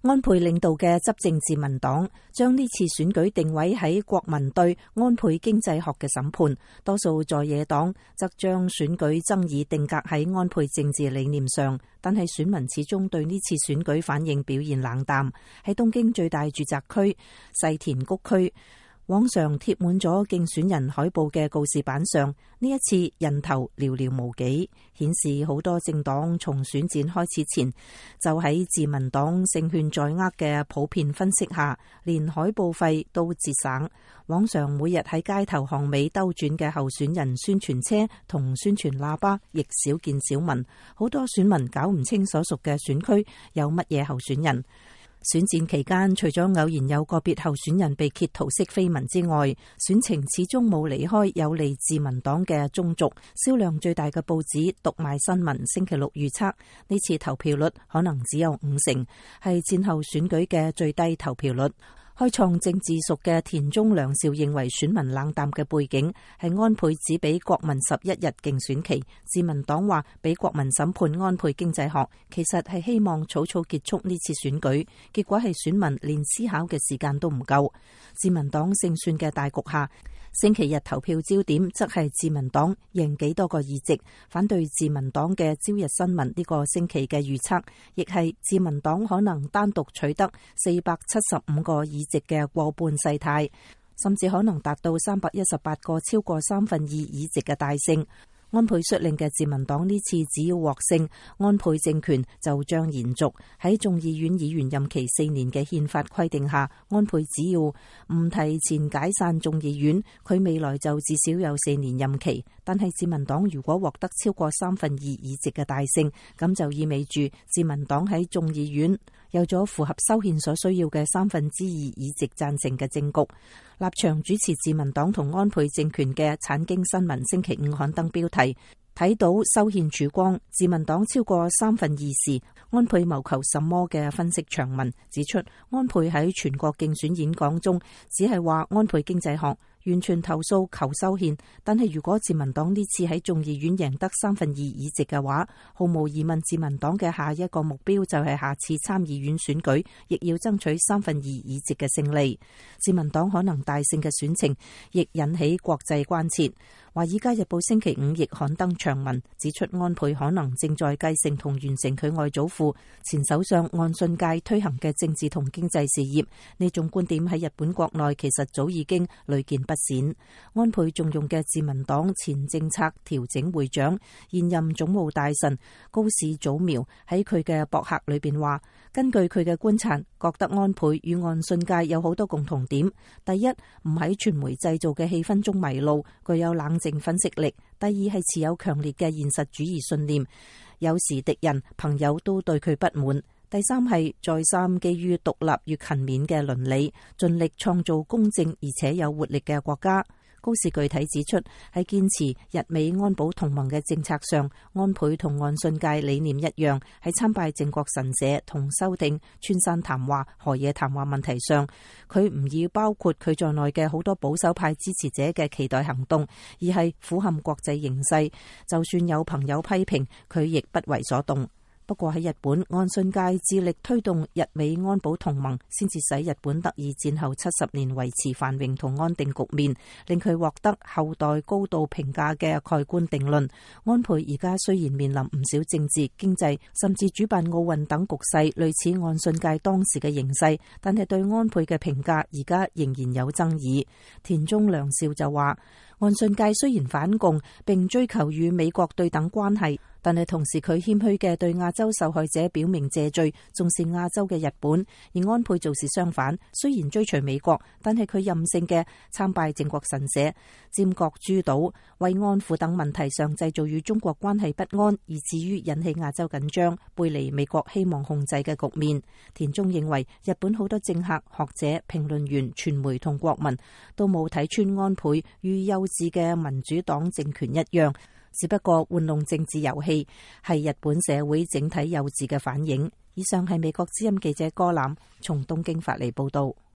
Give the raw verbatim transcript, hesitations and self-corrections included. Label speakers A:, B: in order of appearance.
A: 安倍領導嘅執政自民黨將呢次選舉定位喺國民對安倍經濟學嘅審判，多數在野黨則將選舉爭議定格喺安倍政治理念上，但係選民始終對呢次選舉反應表現冷淡。喺東京最大住宅區世田谷區，網上貼滿咗競選人海報嘅告示板上，呢一次人頭寥寥無幾，顯示好多政黨從選戰開始前就喺自民黨勝券在握嘅普遍分析下，連海報費都節省。網上每日喺街頭巷尾兜轉嘅候選人宣傳車同宣傳喇叭亦少見少聞，好多選民搞唔清所屬嘅選區有乜嘢候選人。選戰期間，除咗偶然有個別候選人被揭圖式緋聞之外，選情始終冇離開有利自民黨嘅中軸。銷量最大嘅報紙讀賣新聞星期六預測，呢次投票率可能只有五成，係戰後選舉嘅最低投票率。開創政治塾嘅田中良少認為，選民冷淡嘅背景係安倍只俾國民十一日競選期，自民黨話俾國民審判安倍經濟學，其實係希望草草結束呢次選舉，結果係選民連思考嘅時間都唔夠。自民黨勝算嘅大局下，星期日投票焦點則係自民黨贏幾多個議席。反對自民黨嘅朝日新聞呢個星期嘅預測，亦係自民黨可能單獨取得四百七十五個議席嘅過半勢態，甚至可能達到三百一十八個超過三分二議席嘅大勝。安倍率領嘅自民黨呢次只要獲勝，安倍政權就將延續。喺眾議院議員任期四年嘅憲法規定下，安倍只要唔提前解散眾議院，佢未來就至少有四年任期。但係自民黨如果獲得超過三分二議席嘅大勝，咁就意味住自民黨喺眾議院有咗符合修憲所需要嘅三分之二議席贊成嘅政局。立場主持自民黨同安倍政權嘅產經新聞星期五刊登標題，睇到修憲曙光，自民黨超過三分二時，安倍謀求什麼嘅分析長文指出，安倍喺全國競選演講中只係話安倍經濟學完全投訴求修憲，但係如果自民黨呢次喺眾議院贏得三分二議席嘅話，毫無疑問自民黨嘅下一個目標就係下次參議院選舉亦要爭取三分二議席嘅勝利。自民黨可能大勝嘅選情亦引起國際關切。華爾街日報星期五亦刊登長文指出，安倍可能正在繼承同完成佢外祖父前首相岸信介推行嘅政治同經濟事業。呢種觀點喺日本國內其實早已經屢見不鮮。安倍重用嘅自民黨前政策調整會長、現任總務大臣高市早苗喺佢嘅博客裏邊話，根據佢嘅觀察，覺得安倍與岸信介有好多共同點。第一，唔喺傳媒製造嘅氣氛中迷路，具有冷靜分析力；第二，係持有強烈嘅現實主義信念，有時敵人朋友都對佢不滿；第三，係再三基於獨立與勤勉嘅倫理，盡力創造公正而且有活力嘅國家。高市具體指出，喺堅持日美安保同盟嘅政策上，安倍同岸信介理念一樣，喺參拜靖國神社同修訂村山談話、河野談話問題上，佢唔以包括佢在內嘅好多保守派支持者嘅期待行動，而係俯瞰國際形勢，就算有朋友批評，佢亦不為所動。不過喺日本，岸信介致力推動日美安保同盟，先至使日本得以戰後七十年維持繁榮同安定局面，令佢獲得後代高度評價嘅蓋棺定論。安倍而家雖然面臨唔少政治、經濟，甚至主辦奧運等局勢類似岸信介當時嘅形勢，但係對安倍嘅評價而家仍然有爭議。田中良少就話，岸信介雖然反共並追求與美國對等關係，但係同時佢謙虛嘅對亞洲受害者表明謝罪，重視亞洲嘅日本。而安倍做事相反，雖然追隨美國，但係佢任性嘅參拜靖國神社、尖閣諸島、慰安婦等問題上製造與中國關係不安，以至於引起亞洲緊張，背離美國希望控制嘅局面。田中認為，日本好多政客、學者、評論員、傳媒同國民都冇睇穿安倍與幼稚嘅民主黨政權一樣，只不過玩弄政治遊戲，係日本社會整體幼稚嘅反映。以上係美國之音記者柯嵐從東京發嚟報道。